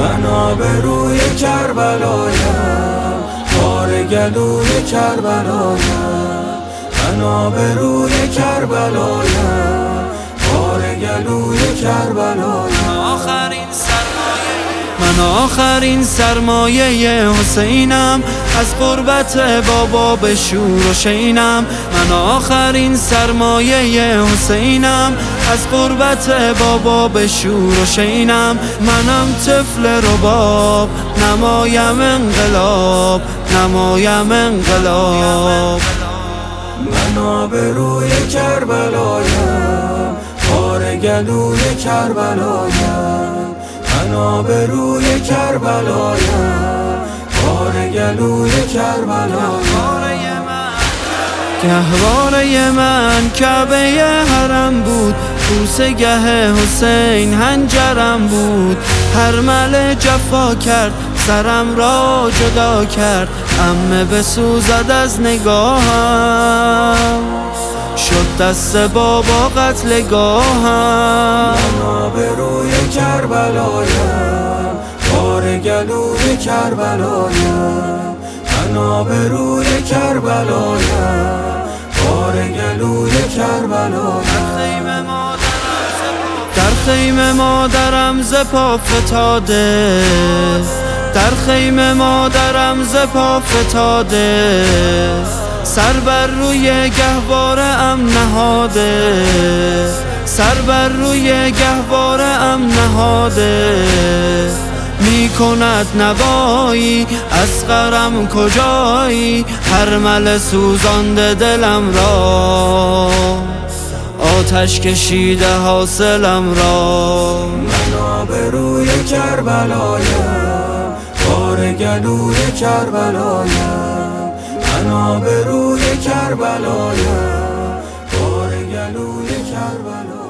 من آبروی کربلایم، بار گلوی کربلایم. من آبروی کربلایم، بار گلوی کربلایم. من آخرین سرمایه حسینم، از قربت بابا به شور و شینم. من آخرین سرمایه حسینم، از قربت بابا به شور و شینم. منم طفل رباب، نمایم انقلاب، نمایم انقلاب. من آبروی کربلایم، بار گلوی کربلایم. من آبروی کربلایم، بار گلوی کربلایم. گهواره من کعبه حرم بود، بوسگه حسین هنجرم بود. هرمل جفا کرد، سرم را جدا کرد، عمه بسوزد از نگاهم، شد دست بابا قتلگاهم. من آبروی کربلایم، بار گلوی کربلایم. من آبروی کربلایم، بار گلوی کربلایم. در خیمه مادرم ز پا فتاده، در خیمه مادرم ز پا فتاده. سر بر روی گهواره ام نهاده، سر بر روی گهواره ام نهاده. می کند نوایی اصغرم کجایی، هرمل سوزانده دلم را، آتش کشیده حاصلم را. من آبروی کربلایم، بار گلوی کربلایم. من آبروی کربلایم، بار گلوی کربلایم.